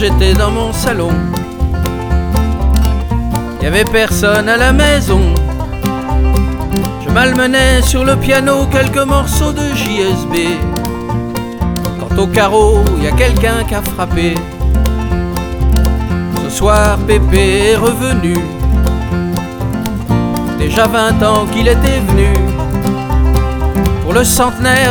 j'étais dans mon salon. Y avait personne à la maison. Je malmenais sur le piano quelques morceaux de JSB. Quant au carreau, y a quelqu'un qui a frappé. Ce soir, Pépé est revenu. Déjà 20 ans qu'il était venu pour le centenaire